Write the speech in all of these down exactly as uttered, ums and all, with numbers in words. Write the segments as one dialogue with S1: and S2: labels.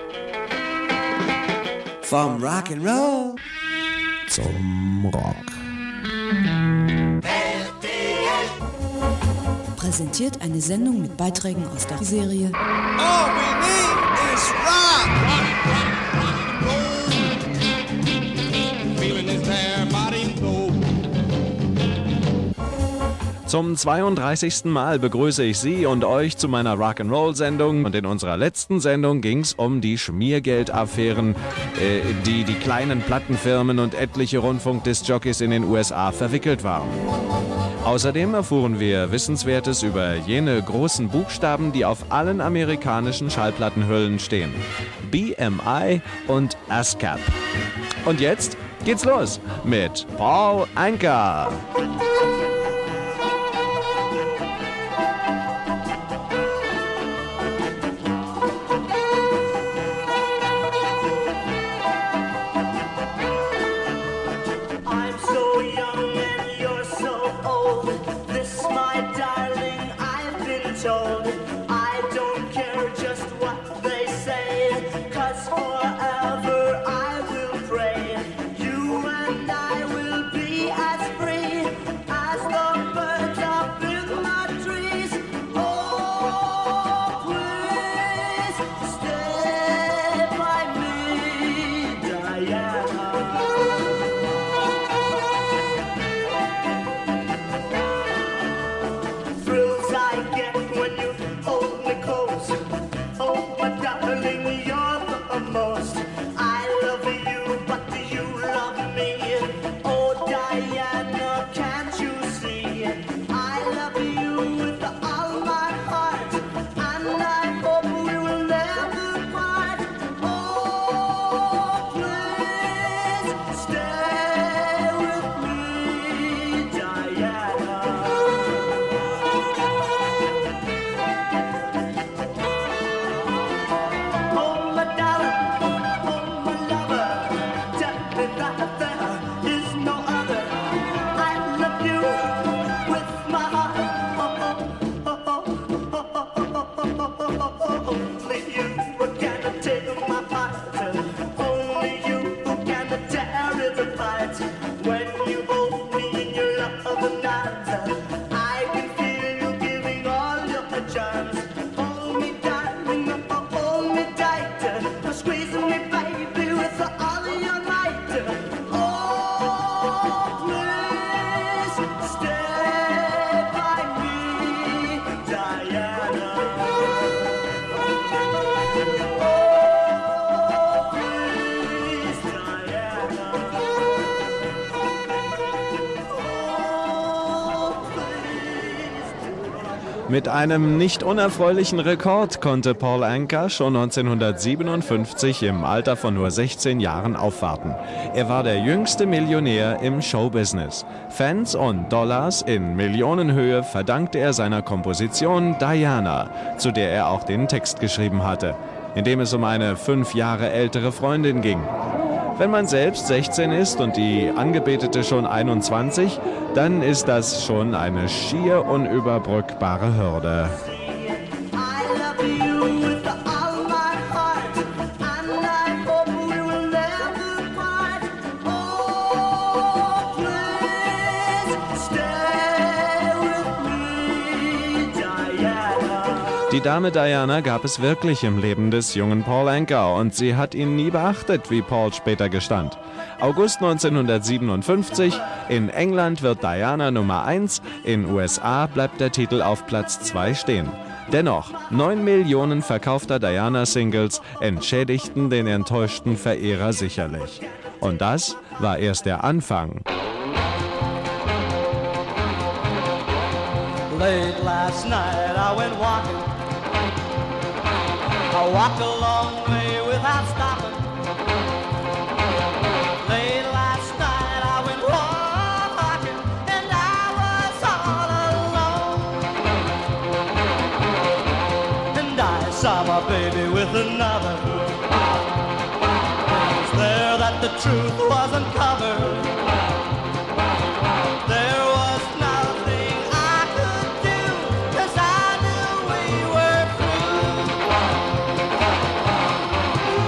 S1: Vom Rock'n'Roll
S2: zum Rock.
S3: Präsentiert eine Sendung mit Beiträgen aus der Serie
S1: All we need is rock.
S4: Feeling is there, body go.
S5: Zum zweiunddreißigsten Mal begrüße ich Sie und euch zu meiner Rock'n'Roll-Sendung. Und in unserer letzten Sendung ging es um die Schmiergeldaffären, äh, die die kleinen Plattenfirmen und etliche Rundfunkdiskjockeys in den U S A verwickelt waren. Außerdem erfuhren wir Wissenswertes über jene großen Buchstaben, die auf allen amerikanischen Schallplattenhüllen stehen. B M I und ASCAP. Und jetzt geht's los mit Paul Anka. Mit einem nicht unerfreulichen Rekord konnte Paul Anka schon neunzehnhundertsiebenundfünfzig im Alter von nur sechzehn Jahren aufwarten. Er war der jüngste Millionär im Showbusiness. Fans und Dollars in Millionenhöhe verdankte er seiner Komposition Diana, zu der er auch den Text geschrieben hatte, in dem es um eine fünf Jahre ältere Freundin ging. Wenn man selbst sechzehn ist und die Angebetete schon einundzwanzig, dann ist das schon eine schier unüberbrückbare Hürde. Die Dame Diana gab es wirklich im Leben des jungen Paul Anka und sie hat ihn nie beachtet, wie Paul später gestand. August neunzehnhundertsiebenundfünfzig, in England wird Diana Nummer eins, in U S A bleibt der Titel auf Platz zwei stehen. Dennoch, neun Millionen verkaufter Diana-Singles entschädigten den enttäuschten Verehrer sicherlich. Und das war erst der Anfang.
S6: Late last night I went walking. I walked a long way without stopping. Late last night I went walking and I was all alone. And I saw my baby with another. It was there that the truth was uncovered. There was nothing I could do, 'cause I knew we were through.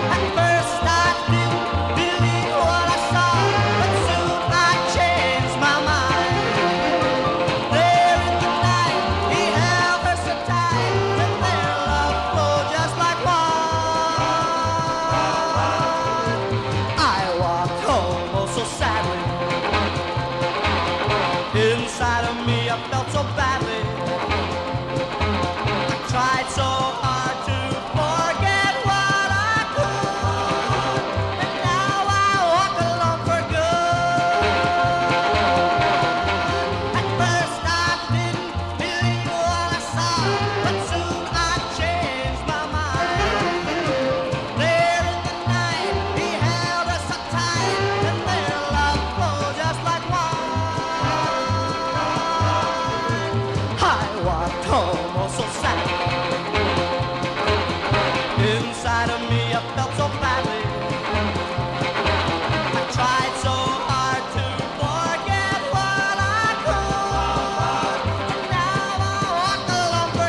S6: inside of me, I felt so badly. I tried so hard to forget what I could, and now I walk alone for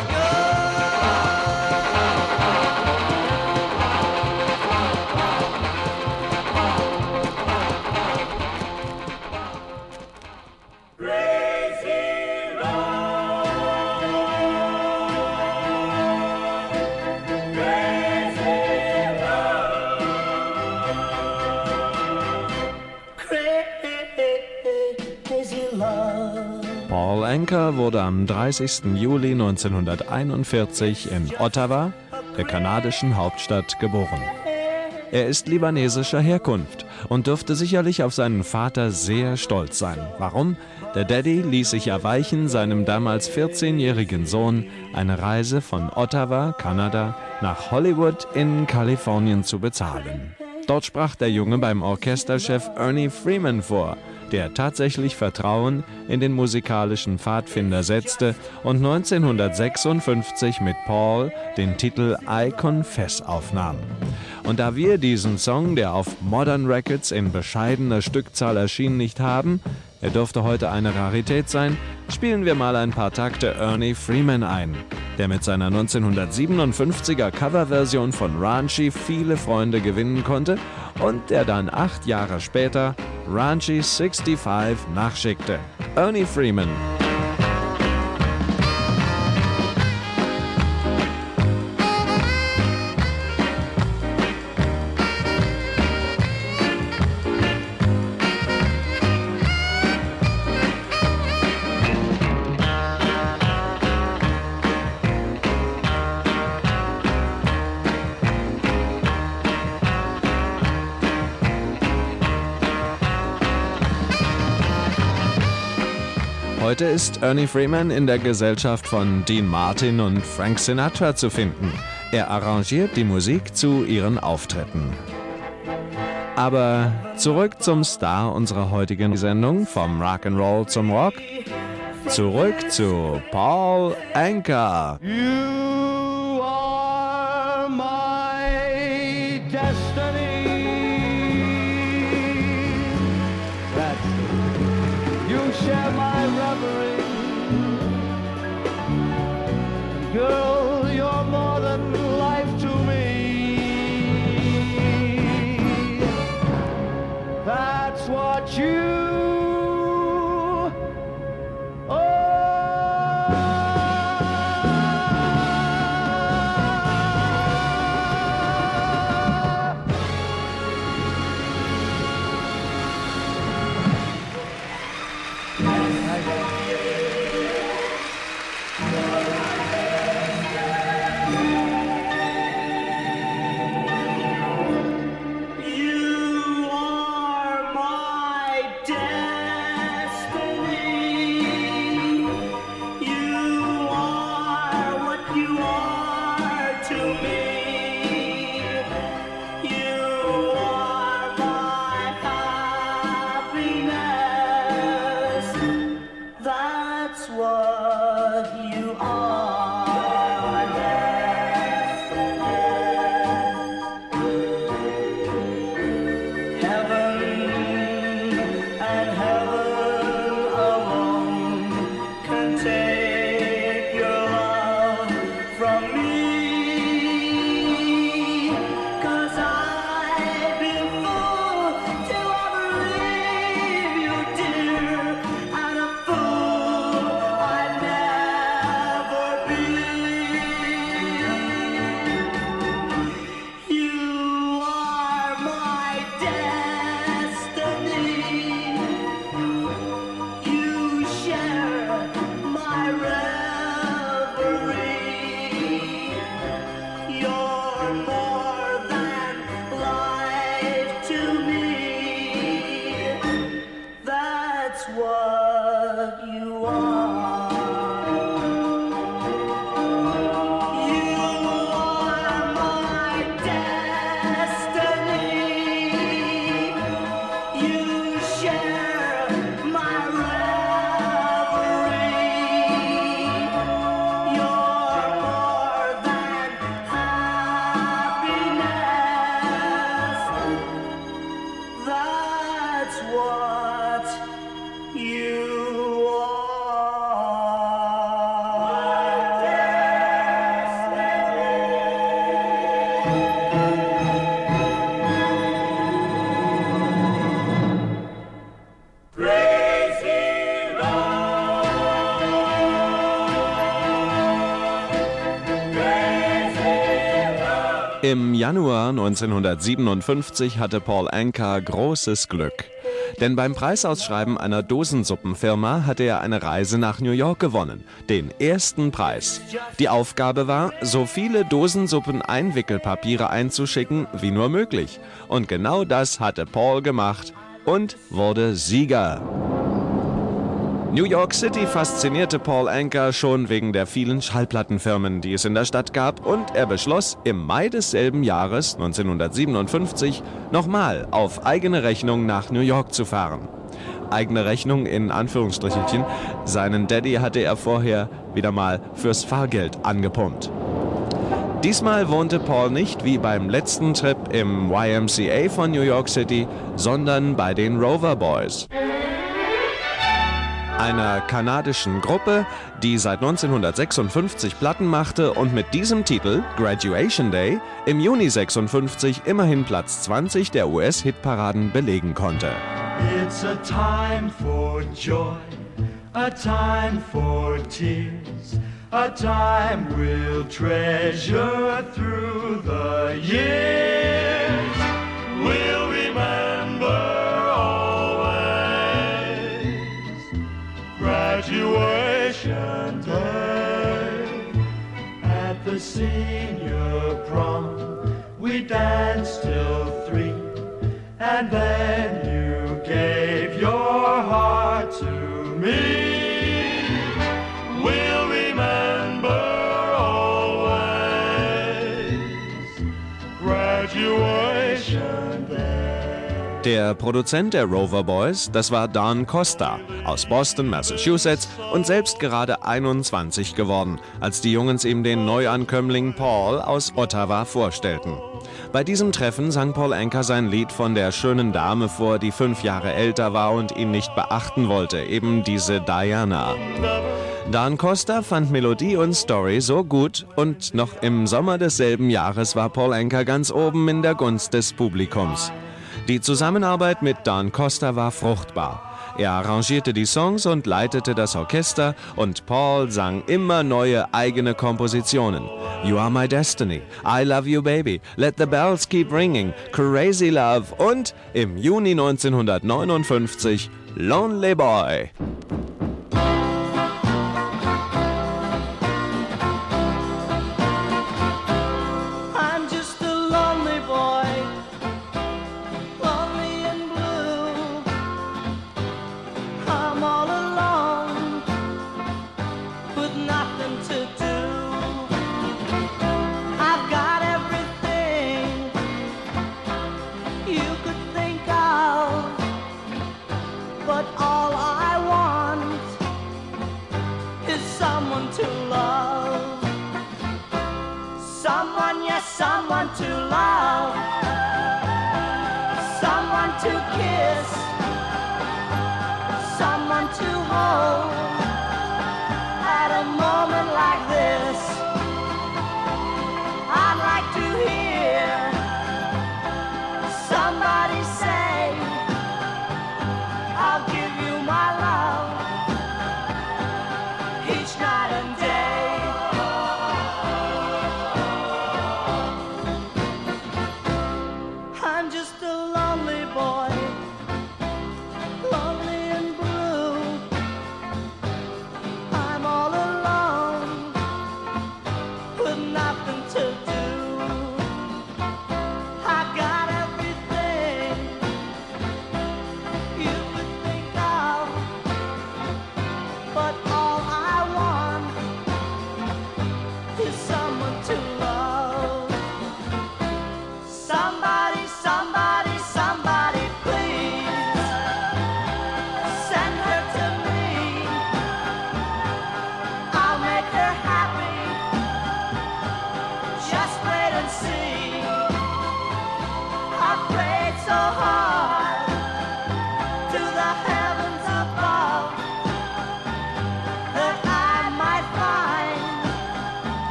S5: Paul Anka wurde am dreißigsten Juli neunzehnhunderteinundvierzig in Ottawa, der kanadischen Hauptstadt, geboren. Er ist libanesischer Herkunft und dürfte sicherlich auf seinen Vater sehr stolz sein. Warum? Der Daddy ließ sich erweichen, seinem damals vierzehnjährigen Sohn eine Reise von Ottawa, Kanada, nach Hollywood in Kalifornien zu bezahlen. Dort sprach der Junge beim Orchesterchef Ernie Freeman vor, der tatsächlich Vertrauen in den musikalischen Pfadfinder setzte und neunzehnhundertsechsundfünfzig mit Paul den Titel I Confess aufnahm. Und da wir diesen Song, der auf Modern Records in bescheidener Stückzahl erschien, nicht haben, er dürfte heute eine Rarität sein, spielen wir mal ein paar Takte Ernie Freeman ein, der mit seiner neunzehnhundertsiebenundfünfziger Coverversion von Raunchy viele Freunde gewinnen konnte und der dann acht Jahre später Raunchy fünfundsechzig nachschickte. Ernie Freeman. Heute ist Ernie Freeman in der Gesellschaft von Dean Martin und Frank Sinatra zu finden. Er arrangiert die Musik zu ihren Auftritten. Aber zurück zum Star unserer heutigen Sendung, vom Rock'n'Roll zum Rock. Zurück zu Paul Anka.
S6: You are my destiny. That you share my reverie. Girl, you're more than life to me. That's what you
S5: Im Januar neunzehnhundertsiebenundfünfzig hatte Paul Anka großes Glück. Denn beim Preisausschreiben einer Dosensuppenfirma hatte er eine Reise nach New York gewonnen, den ersten Preis. Die Aufgabe war, so viele Dosensuppen-Einwickelpapiere einzuschicken wie nur möglich. Und genau das hatte Paul gemacht und wurde Sieger. New York City faszinierte Paul Anka schon wegen der vielen Schallplattenfirmen, die es in der Stadt gab, und er beschloss, im Mai desselben Jahres, neunzehnhundertsiebenundfünfzig, nochmal auf eigene Rechnung nach New York zu fahren. Eigene Rechnung in Anführungsstrichelchen, seinen Daddy hatte er vorher wieder mal fürs Fahrgeld angepumpt. Diesmal wohnte Paul nicht wie beim letzten Trip im Y M C A von New York City, sondern bei den Rover Boys, einer kanadischen Gruppe, die seit neunzehnhundertsechsundfünfzig Platten machte und mit diesem Titel, Graduation Day, im Juni sechsundfünfzig immerhin Platz zwanzig der U S-Hitparaden belegen konnte.
S7: It's a time for joy, a time for tears, a time we'll treasure through the years. We'll remember Graduation day. At the senior prom, we danced till three, and then you gave your heart to me. We'll remember always Graduation day.
S5: Der Produzent der Rover Boys, das war Don Costa aus Boston, Massachusetts, und selbst gerade einundzwanzig geworden, als die Jungs ihm den Neuankömmling Paul aus Ottawa vorstellten. Bei diesem Treffen sang Paul Anka sein Lied von der schönen Dame vor, die fünf Jahre älter war und ihn nicht beachten wollte, eben diese Diana. Don Costa fand Melodie und Story so gut, und noch im Sommer desselben Jahres war Paul Anka ganz oben in der Gunst des Publikums. Die Zusammenarbeit mit Don Costa war fruchtbar. Er arrangierte die Songs und leitete das Orchester, und Paul sang immer neue eigene Kompositionen. You Are My Destiny, I Love You Baby, Let the Bells Keep Ringing, Crazy Love und im Juni neunzehnhundertneunundfünfzig Lonely Boy.
S6: Someone to love, someone to kiss, someone to hold. At a moment like this, I'd like to hear somebody say, I'll give you my love each night and day.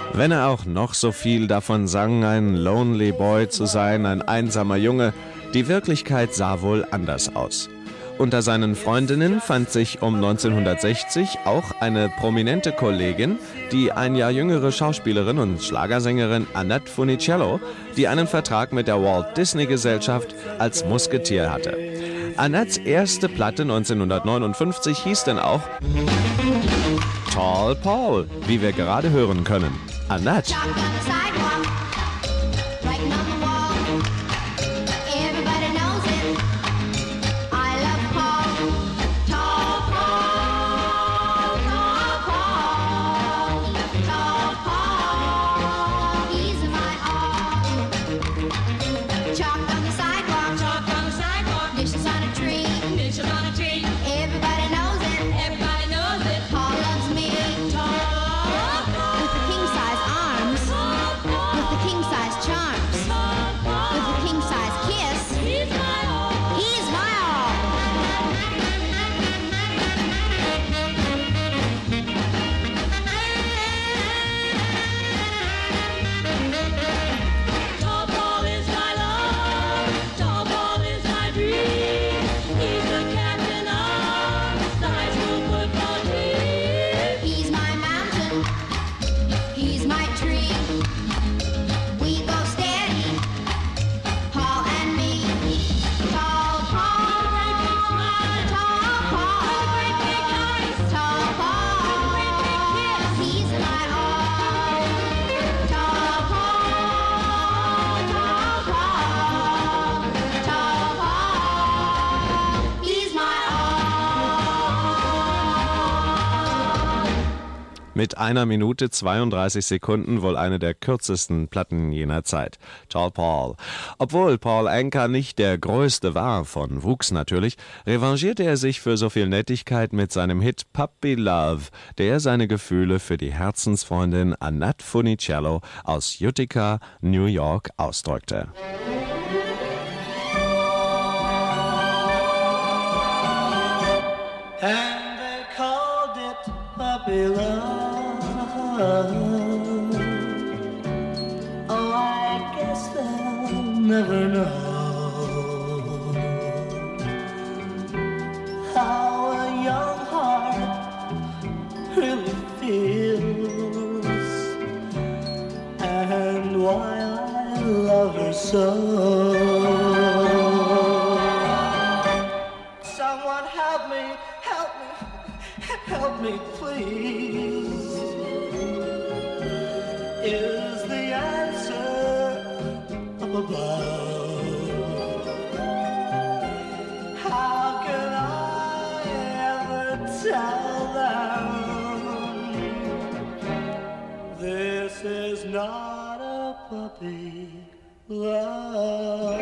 S5: Wenn er auch noch so viel davon sang, ein Lonely Boy zu sein, ein einsamer Junge, die Wirklichkeit sah wohl anders aus. Unter seinen Freundinnen fand sich um neunzehnhundertsechzig auch eine prominente Kollegin, die ein Jahr jüngere Schauspielerin und Schlagersängerin Annette Funicello, die einen Vertrag mit der Walt Disney Gesellschaft als Musketier hatte. Annettes erste Platte neunzehnhundertneunundfünfzig hieß denn auch Tall Paul, wie wir gerade hören können. Annette. Mit einer Minute zweiunddreißig Sekunden wohl eine der kürzesten Platten jener Zeit. Tall Paul. Obwohl Paul Anka nicht der Größte war, von Wuchs natürlich, revanchierte er sich für so viel Nettigkeit mit seinem Hit Puppy Love, der seine Gefühle für die Herzensfreundin Annette Funicello aus Utica, New York ausdrückte.
S7: And they called it puppy love. Oh, I guess they'll never know how a young heart really feels and why I love her so. Someone help me, help me, help me please. Is the answer up above? How can I ever tell them this is not a puppy love?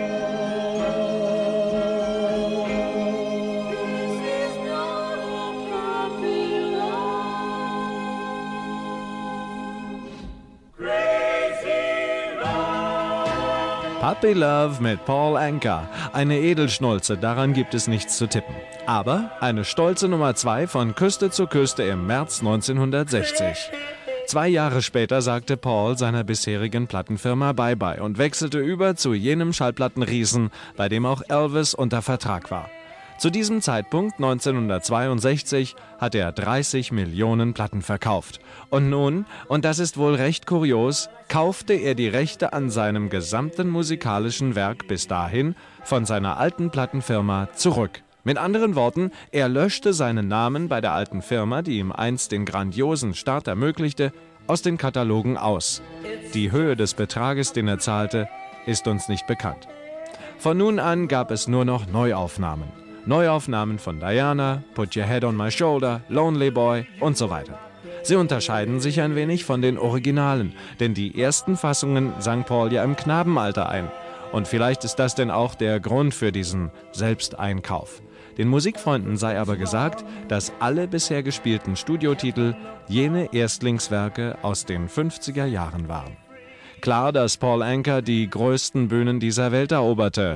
S5: Puppy Love mit Paul Anka. Eine Edelschnulze, daran gibt es nichts zu tippen. Aber eine stolze Nummer zwei von Küste zu Küste im März neunzehnhundertsechzig. Zwei Jahre später sagte Paul seiner bisherigen Plattenfirma Bye-Bye und wechselte über zu jenem Schallplattenriesen, bei dem auch Elvis unter Vertrag war. Zu diesem Zeitpunkt, neunzehnhundertzweiundsechzig, hat er dreißig Millionen Platten verkauft. Und nun, und das ist wohl recht kurios, kaufte er die Rechte an seinem gesamten musikalischen Werk bis dahin von seiner alten Plattenfirma zurück. Mit anderen Worten, er löschte seinen Namen bei der alten Firma, die ihm einst den grandiosen Start ermöglichte, aus den Katalogen aus. Die Höhe des Betrages, den er zahlte, ist uns nicht bekannt. Von nun an gab es nur noch Neuaufnahmen. Neuaufnahmen von Diana, Put Your Head on My Shoulder, Lonely Boy und so weiter. Sie unterscheiden sich ein wenig von den Originalen, denn die ersten Fassungen sang Paul ja im Knabenalter ein. Und vielleicht ist das denn auch der Grund für diesen Selbsteinkauf. Den Musikfreunden sei aber gesagt, dass alle bisher gespielten Studiotitel jene Erstlingswerke aus den fünfziger Jahren waren. Klar, dass Paul Anka die größten Bühnen dieser Welt eroberte.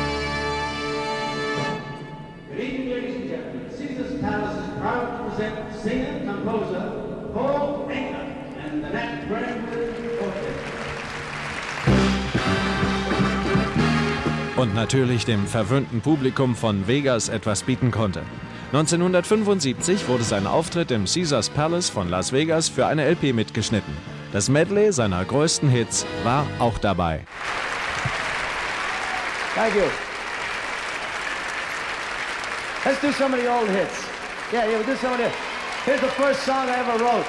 S8: Good evening, ladies and gentlemen. Caesar's Palace is proud to present singer-composer Paul Anka and the Nat Bradford Quartet.
S5: Und natürlich dem verwöhnten Publikum von Vegas etwas bieten konnte. neunzehnhundertfünfundsiebzig wurde sein Auftritt im Caesars Palace von Las Vegas für eine L P mitgeschnitten. Das Medley seiner größten Hits war auch dabei.
S8: Thank you. Let's do some of the old hits. Yeah, yeah, we'll do some of the... Here's the first song I ever wrote.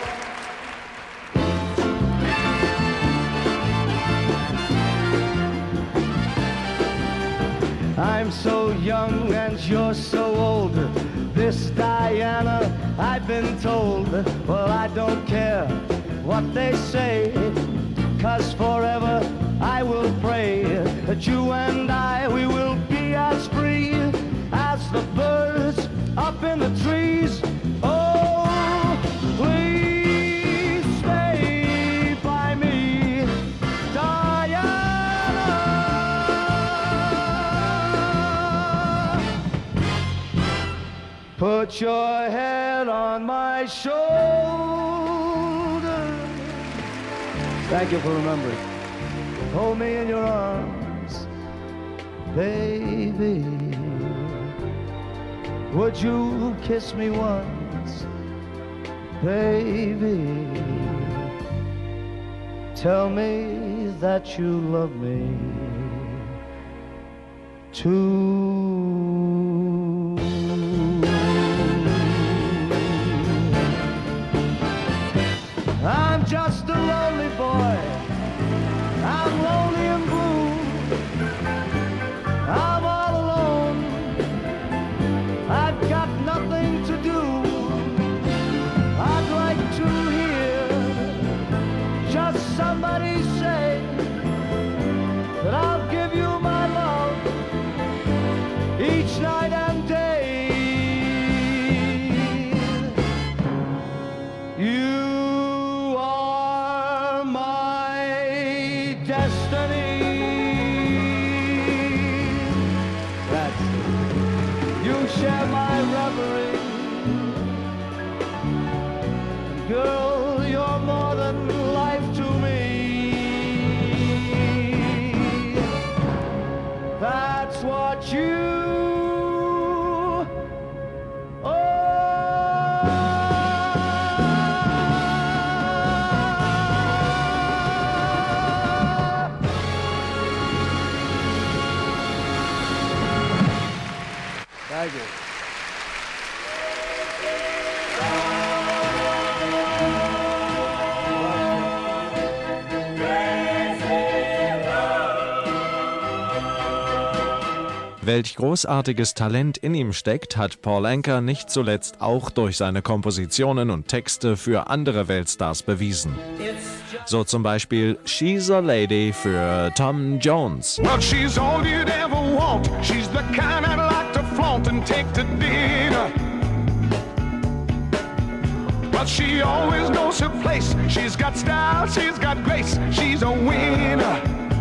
S8: I'm so young and you're so old. This Diana, I've been told. Well, I don't care what they say, 'cause forever I will pray that you and I, we will be as free as the birds up in the trees. Oh, please stay by me, Diana. Put your head on my shoulder. Thank you for remembering. Hold me in your arms, baby. Would you kiss me once, baby? Tell me that you love me too. I'm just a lonely boy. I'm lonely and blue. I'm all alone. I've got nothing to do. I'd like to hear just somebody say that I'll give you my love each night and day. You are my destiny. That's it. You share my reverie. Girl, you're more than life to me. That's what you Thank you.
S5: Welch großartiges Talent in ihm steckt, hat Paul Anka nicht zuletzt auch durch seine Kompositionen und Texte für andere Weltstars bewiesen. So zum Beispiel She's a Lady für Tom Jones.
S4: Well, she's all you'd ever want. She's the kind I'd like to flaunt and take to dinner. But she always knows her place. She's got style, she's got grace. She's a winner.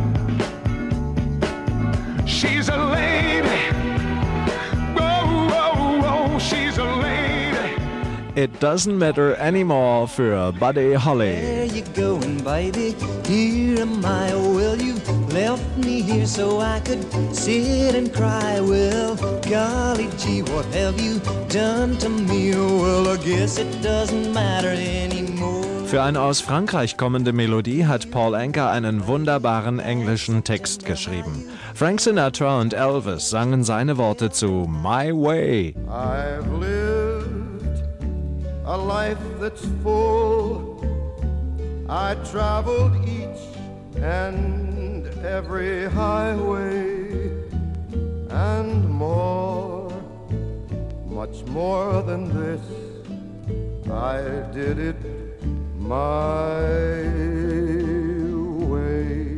S4: She's a lady. Whoa, whoa, whoa, she's a lady.
S5: It Doesn't Matter Anymore für Buddy Holly.
S1: Where you going, baby? Here am I. Well, you left me here so I could sit and cry. Well, golly gee, what have you done to me? Well, I guess it doesn't matter anymore.
S5: Für eine aus Frankreich kommende Melodie hat Paul Anka einen wunderbaren englischen Text geschrieben. Frank Sinatra und Elvis sangen seine Worte zu My Way.
S9: I've lived a life that's full. I traveled each and every highway and more, much more than this. I did it my way.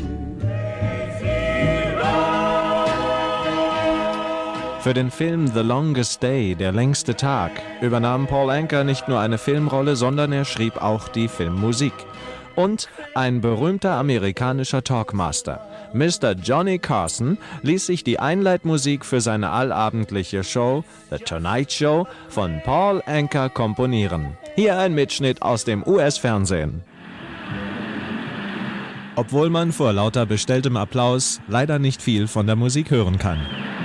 S5: Für den Film The Longest Day, der längste Tag, übernahm Paul Anka nicht nur eine Filmrolle, sondern er schrieb auch die Filmmusik. Und ein berühmter amerikanischer Talkmaster. Mister Johnny Carson ließ sich die Einleitmusik für seine allabendliche Show The Tonight Show von Paul Anka komponieren. Hier ein Mitschnitt aus dem U S-Fernsehen. Obwohl man vor lauter bestelltem Applaus leider nicht viel von der Musik hören kann.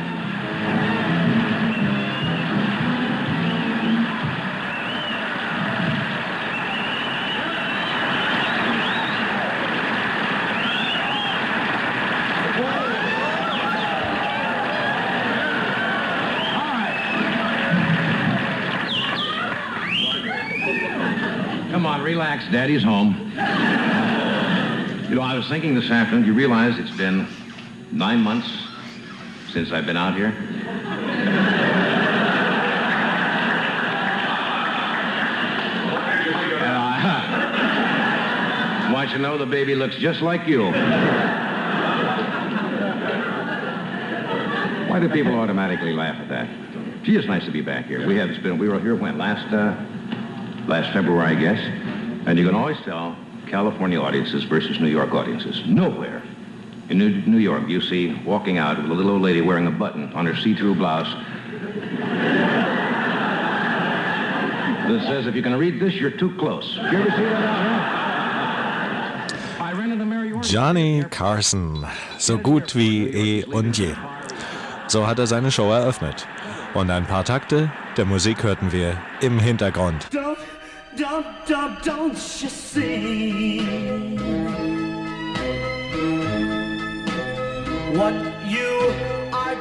S10: Come on, relax. Daddy's home. You know, I was thinking this afternoon, you realize it's been nine months since I've been out here? And I want you to know the baby looks just like you. Why do people automatically laugh at that? Gee, it's nice to be back here. We have been, we were here when? Last, uh, last February, I guess. And you can always tell California audiences versus New York audiences. Nowhere in New, New York you see walking out with a little old lady wearing a button on her see-through blouse that says, if you can read this, you're too close. Did you ever see that out here? I rented a Mary Orton.
S5: Johnny Carson, so gut wie eh und je. So hat er seine Show eröffnet. Und ein paar Takte der Musik hörten wir im Hintergrund.
S7: Don't, don't, don't, don't you see what you are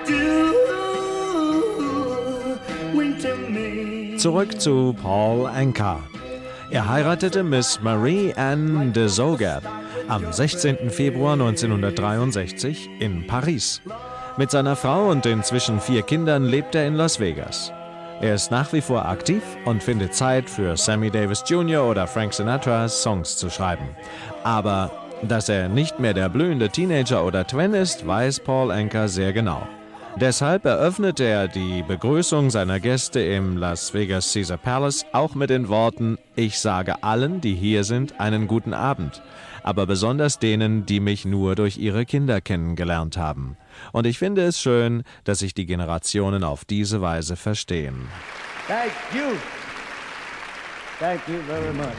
S7: doing to me?
S5: Zurück zu Paul Anka. Er heiratete Miss Marie Anne de Zoger am sechzehnten Februar neunzehnhundertdreiundsechzig in Paris. Mit seiner Frau und den inzwischen vier Kindern lebt er in Las Vegas. Er ist nach wie vor aktiv und findet Zeit, für Sammy Davis Junior oder Frank Sinatra Songs zu schreiben. Aber dass er nicht mehr der blühende Teenager oder Twin ist, weiß Paul Anka sehr genau. Deshalb eröffnete er die Begrüßung seiner Gäste im Las Vegas Caesar Palace auch mit den Worten: Ich sage allen, die hier sind, einen guten Abend, aber besonders denen, die mich nur durch ihre Kinder kennengelernt haben. Und ich finde es schön, dass sich die Generationen auf diese Weise verstehen.
S8: Thank you. Thank you very much.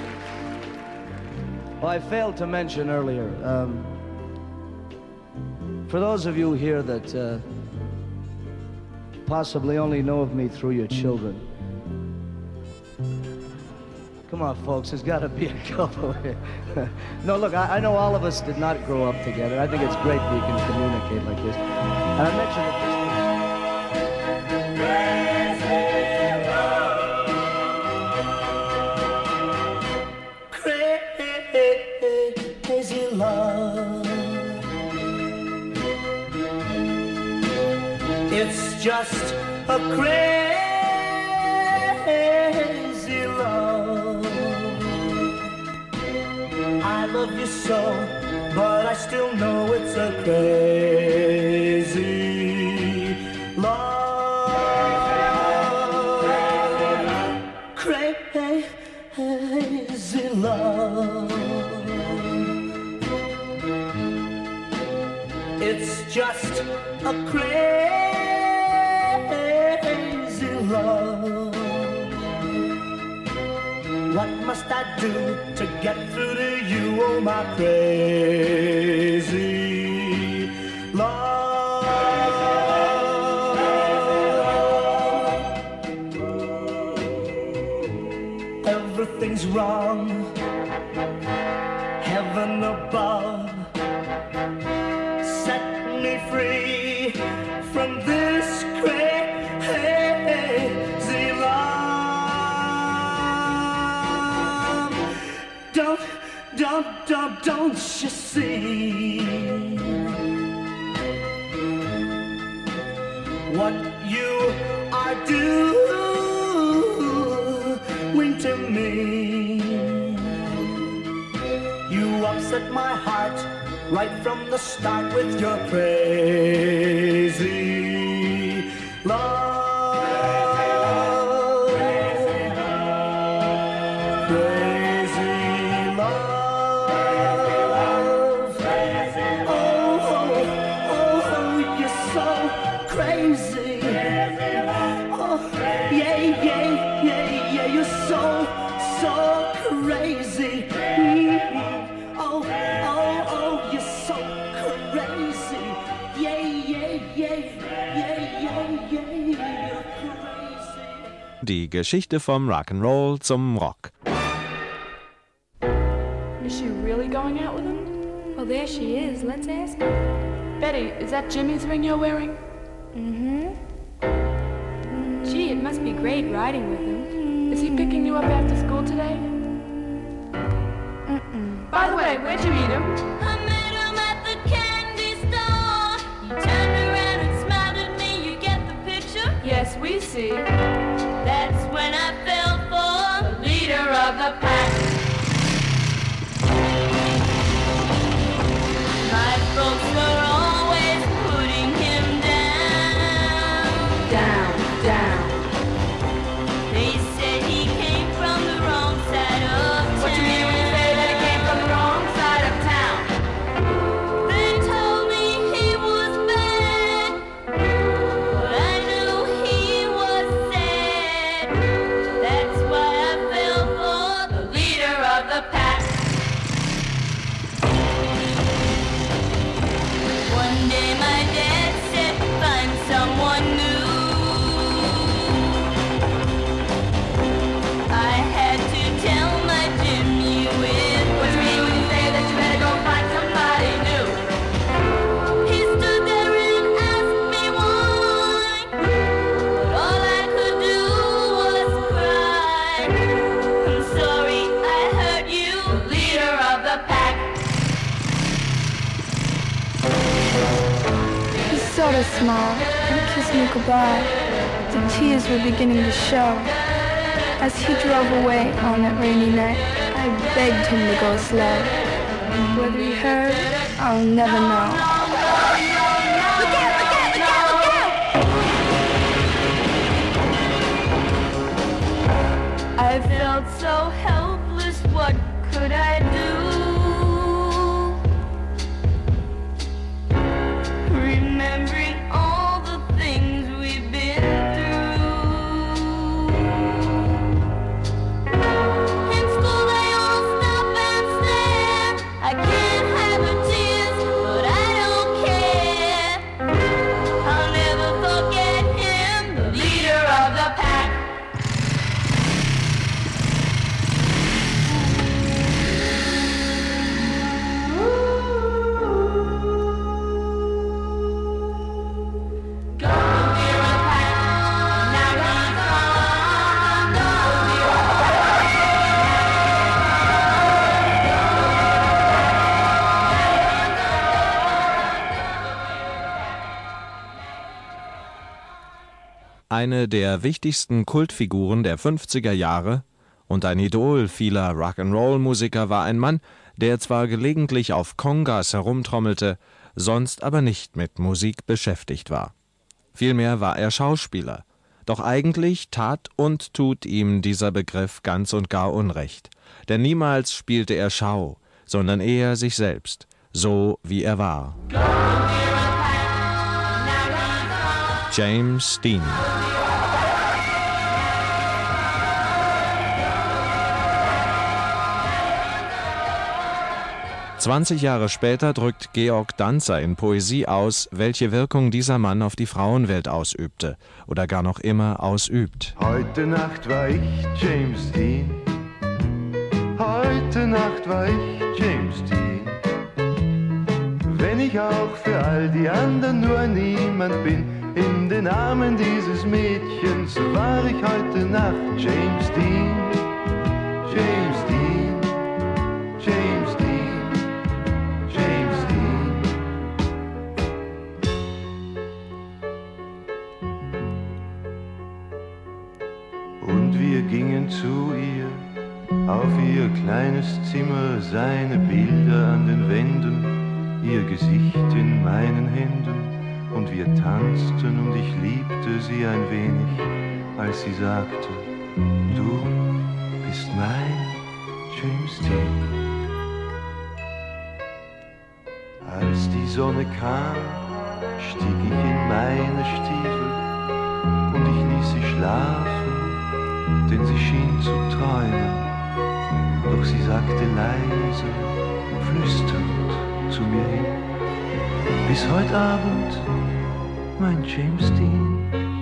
S8: Well, I failed to mention earlier, um, for those of you here that uh, possibly only know of me through your children. Come on, folks, there's got to be a couple here. No, look, I, I know all of us did not grow up together. I think it's great we can communicate like this. And I mentioned that this
S7: Crazy love. It's just a crazy love. I love you so, but I still know it's a crazy love. Crazy love. It's just a crazy love. What must I do to get through to you, oh my crazy love? Everything's wrong, heaven above, set me free from this crazy love. Don't, don't, don't, don't you see what you are doing to me? You upset my heart right from the start with your crazy love. Crazy love. Oh, so crazy. Mm-hmm. Oh, oh, oh, you're so crazy. Yeah, yeah, yeah, yeah, yeah, yeah, you're crazy.
S5: Die Geschichte vom Rock'n'Roll zum Rock.
S11: Is she really going out with him?
S12: Well, there she is. Let's ask her.
S11: Betty, is that Jimmy's ring you're wearing?
S12: Mm-hmm. Gee, it must be great riding with him.
S11: Is he picking you up after school today?
S12: Mm-mm.
S11: By the way, where'd you meet him?
S6: I met him at the candy store. He turned around and smiled at me. You get the picture?
S11: Yes, we see.
S6: That's when I fell for the leader of the pack. My folks were always putting him down.
S11: Down, down.
S6: They said he came from the wrong side of town.
S11: What you mean when you say that he came from the wrong side of town?
S6: They told me he was bad, but I knew he was sad. That's why I fell for the leader of the pack. One day my dad said, find someone new. I had to tell my Jim you is.
S11: What you mean when you say that you better go find somebody new?
S6: He stood there and asked me why, but all I could do was cry. I'm sorry I hurt you, leader of the pack.
S12: He sort of smiled and kissed me goodbye. The tears were beginning to show. As he drove away on that rainy night, I begged him to go slow. Whether he heard, I'll never know. Look out, look out, look out, look out!
S6: I felt so helpless, what could I do? Remembering all the things we've been through. In school they all stop and stare. I can't hide the tears, but I don't care. I'll never forget him, the leader of the pack.
S5: Eine der wichtigsten Kultfiguren der fünfziger Jahre und ein Idol vieler Rock'n'Roll-Musiker war ein Mann, der zwar gelegentlich auf Congas herumtrommelte, sonst aber nicht mit Musik beschäftigt war. Vielmehr war er Schauspieler. Doch eigentlich tat und tut ihm dieser Begriff ganz und gar Unrecht. Denn niemals spielte er Schau, sondern eher sich selbst, so wie er war. James Dean. zwanzig Jahre später drückt Georg Danzer in Poesie aus, welche Wirkung dieser Mann auf die Frauenwelt ausübte oder gar noch immer ausübt.
S9: Heute Nacht war ich James Dean. Heute Nacht war ich James Dean. Wenn ich auch für all die anderen nur niemand bin, in den Armen dieses Mädchens war ich heute Nacht James Dean. James Dean. James Dean. James Dean. Und wir gingen zu ihr, auf ihr kleines Zimmer, seine Bilder an den Wänden, ihr Gesicht in meinen Händen. Und wir tanzten und ich liebte sie ein wenig, als sie sagte, du bist mein James Dean. Als die Sonne kam, stieg ich in meine Stiefel und ich ließ sie schlafen, denn sie schien zu träumen Doch sie sagte leise, flüsternd zu mir hin: Bis heute Abend, mein James Dean.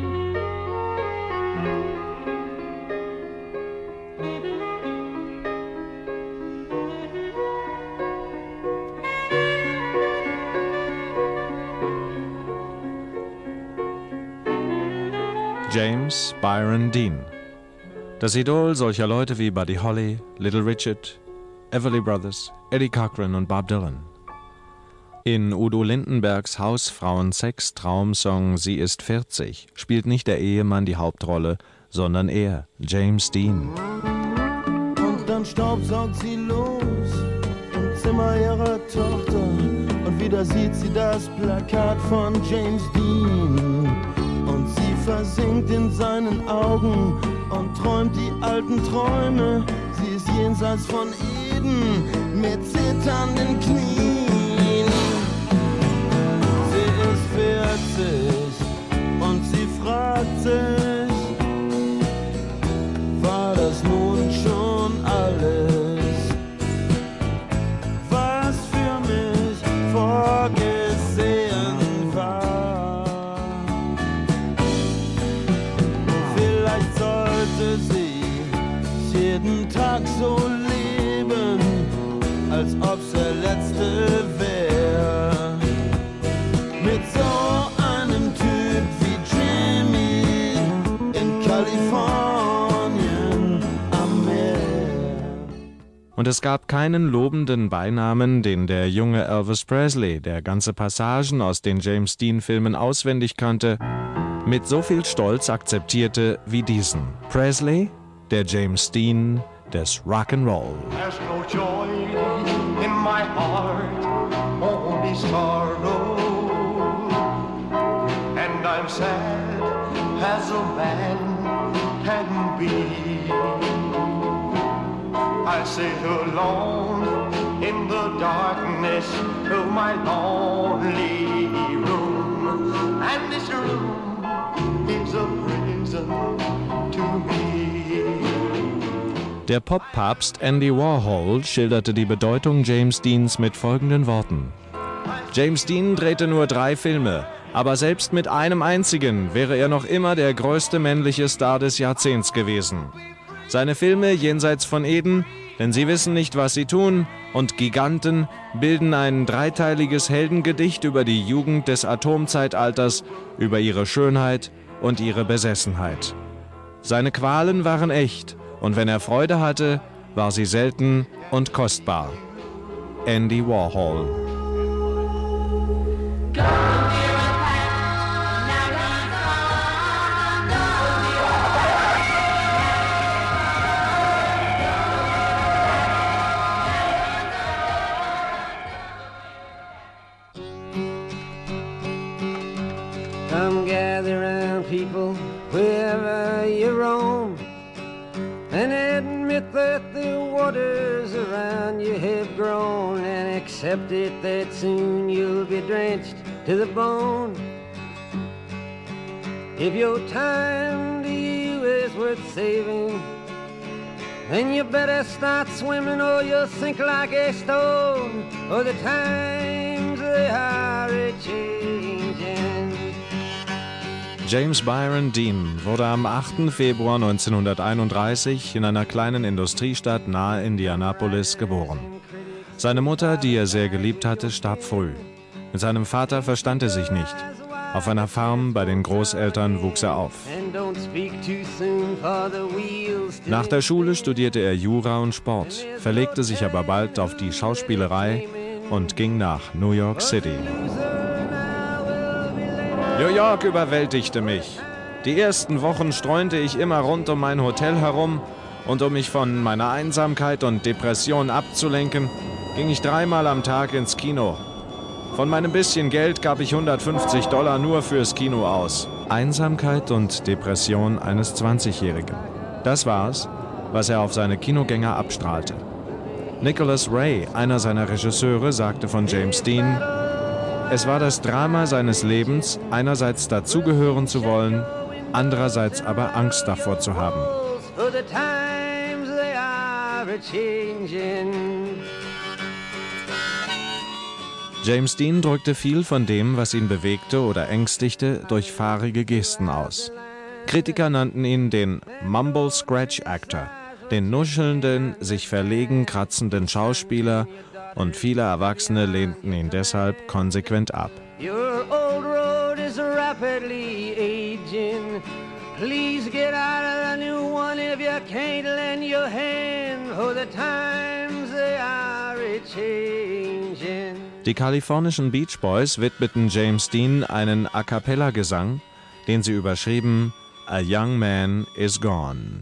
S5: James Byron Dean. Das Idol solcher Leute wie Buddy Holly, Little Richard, Everly Brothers, Eddie Cochran und Bob Dylan. In Udo Lindenbergs Hausfrauen-Sex-Traumsong Sie ist vierzig spielt nicht der Ehemann die Hauptrolle, sondern er, James Dean.
S8: Und dann staubsaugt sie los im Zimmer ihrer Tochter und wieder sieht sie das Plakat von James Dean. Und sie versinkt in seinen Augen und träumt die alten Träume. Sie ist jenseits von Eden mit zitternden Knien. Sie ist vierzig und sie fragt sich, war das nun schon alles, was für mich vorgesehen war? Vielleicht sollte sie jeden Tag so leben, als ob's der letzte wäre. Mit so einem Typ wie Jimmy in Kalifornien am Meer.
S5: Und es gab keinen lobenden Beinamen, den der junge Elvis Presley, der ganze Passagen aus den James Dean-Filmen auswendig kannte, mit so viel Stolz akzeptierte wie diesen. Presley, der James Dean des Rock'n'Roll.
S4: There's no joy in my heart, only sorrow. And I'm sad as a man can be. I sit alone in the darkness of my lonely room. And this room is a prison to me.
S5: Der Pop-Papst Andy Warhol schilderte die Bedeutung James Deans mit folgenden Worten: James Dean drehte nur drei Filme, aber selbst mit einem einzigen wäre er noch immer der größte männliche Star des Jahrzehnts gewesen. Seine Filme Jenseits von Eden, Denn sie wissen nicht, was sie tun, und Giganten bilden ein dreiteiliges Heldengedicht über die Jugend des Atomzeitalters, über ihre Schönheit und ihre Besessenheit. Seine Qualen waren echt, und wenn er Freude hatte, war sie selten und kostbar. Andy Warhol.
S13: Come gather round, people, wherever you roam, and admit that the waters around you have grown, and accept it that soon you'll be drenched to the bone. If your time to you is worth saving, then you better start swimming or you'll sink like a stone, or the times they are a-changing.
S5: James Byron Dean wurde am achten Februar neunzehnhunderteinunddreißig in einer kleinen Industriestadt nahe Indianapolis geboren. Seine Mutter, die er sehr geliebt hatte, starb früh. Mit seinem Vater verstand er sich nicht. Auf einer Farm bei den Großeltern wuchs er auf. Nach der Schule studierte er Jura und Sport, verlegte sich aber bald auf die Schauspielerei und ging nach New York City. New York überwältigte mich. Die ersten Wochen streunte ich immer rund um mein Hotel herum, und um mich von meiner Einsamkeit und Depression abzulenken, ging ich dreimal am Tag ins Kino. Von meinem bisschen Geld gab ich hundertfünfzig Dollar nur fürs Kino aus. Einsamkeit und Depression eines zwanzigjährigen. Das war's, was er auf seine Kinogänger abstrahlte. Nicholas Ray, einer seiner Regisseure, sagte von James Dean: Es war das Drama seines Lebens, einerseits dazugehören zu wollen, andererseits aber Angst davor zu haben.
S13: are changing.
S5: James Dean drückte viel von dem, was ihn bewegte oder ängstigte, durch fahrige Gesten aus. Kritiker nannten ihn den Mumble-Scratch-Actor, den nuschelnden, sich verlegen kratzenden Schauspieler, und viele Erwachsene lehnten ihn deshalb konsequent ab.
S13: Your old road is rapidly aging. Please get out of the new one if you can't lend your hand, for the times they are a-changing.
S5: Die kalifornischen Beach Boys widmeten James Dean einen A-cappella-Gesang, den sie überschrieben "A Young Man is Gone".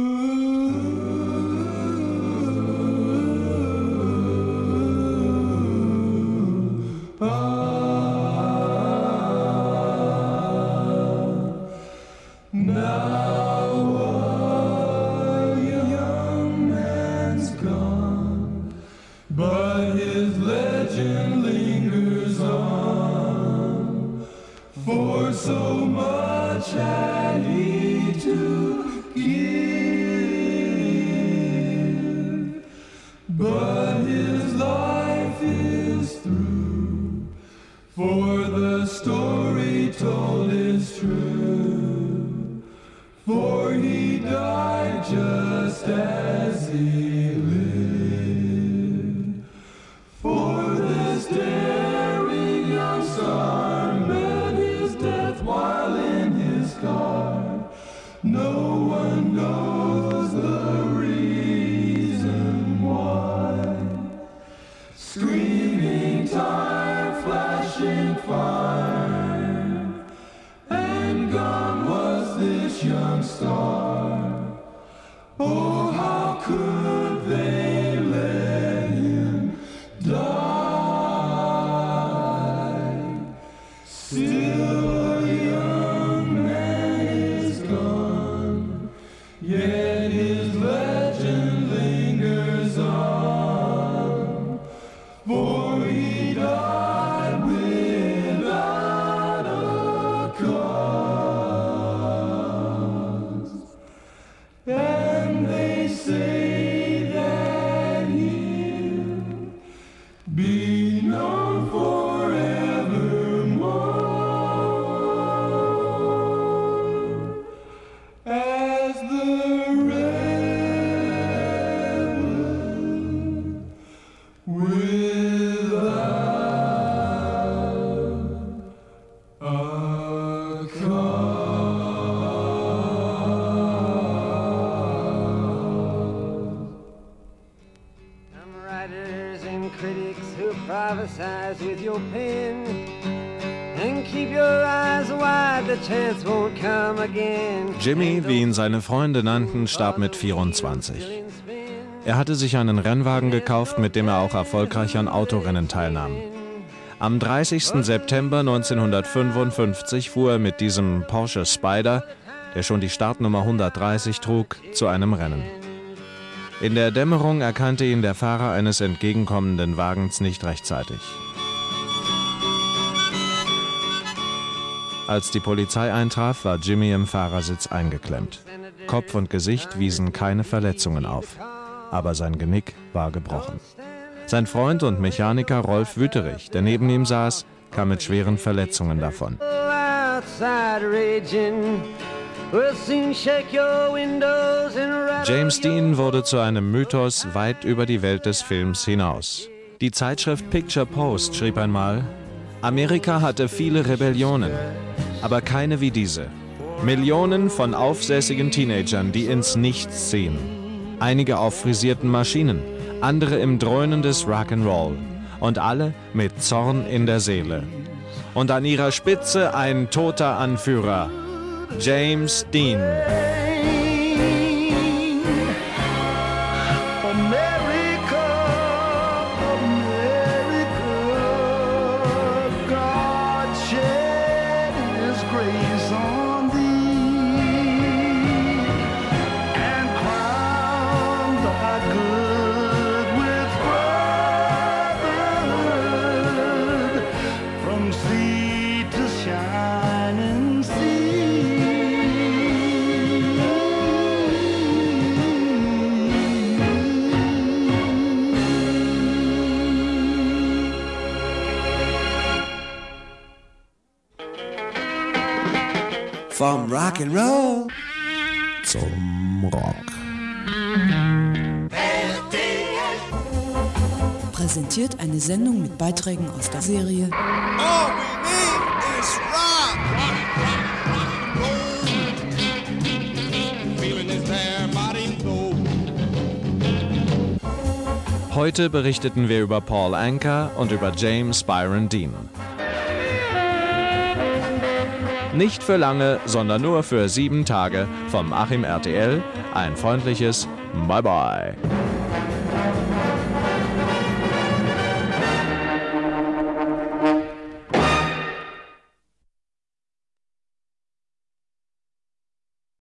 S13: With your pen and keep your eyes wide, the chance won't come again.
S5: Jimmy, wie ihn seine Freunde nannten, starb mit vierundzwanzig. Er hatte sich einen Rennwagen gekauft, mit dem er auch erfolgreich an Autorennen teilnahm. Am dreißigsten September neunzehnhundertfünfundfünfzig fuhr er mit diesem Porsche Spyder, der schon die Startnummer hundertdreißig trug, zu einem Rennen. In der Dämmerung erkannte ihn der Fahrer eines entgegenkommenden Wagens nicht rechtzeitig. Als die Polizei eintraf, war Jimmy im Fahrersitz eingeklemmt. Kopf und Gesicht wiesen keine Verletzungen auf, aber sein Genick war gebrochen. Sein Freund und Mechaniker Rolf Wüterich, der neben ihm saß, kam mit schweren Verletzungen davon. James Dean wurde zu einem Mythos weit über die Welt des Films hinaus. Die Zeitschrift Picture Post schrieb einmal: Amerika hatte viele Rebellionen, aber keine wie diese. Millionen von aufsässigen Teenagern, die ins Nichts ziehen. Einige auf frisierten Maschinen, andere im Dröhnen des Rock'n'Roll. Und alle mit Zorn in der Seele. Und an ihrer Spitze ein toter Anführer, James Dean.
S2: Vom Rock'n'Roll zum Rock.
S3: Präsentiert eine Sendung mit Beiträgen aus der Serie
S14: All we need is rock. Rock, rock, roll. Feeling is there, body and soul.
S5: Heute berichteten wir über Paul Anka und über James Byron Dean. Nicht für lange, sondern nur für sieben Tage vom Achim R T L. Ein freundliches Bye-bye.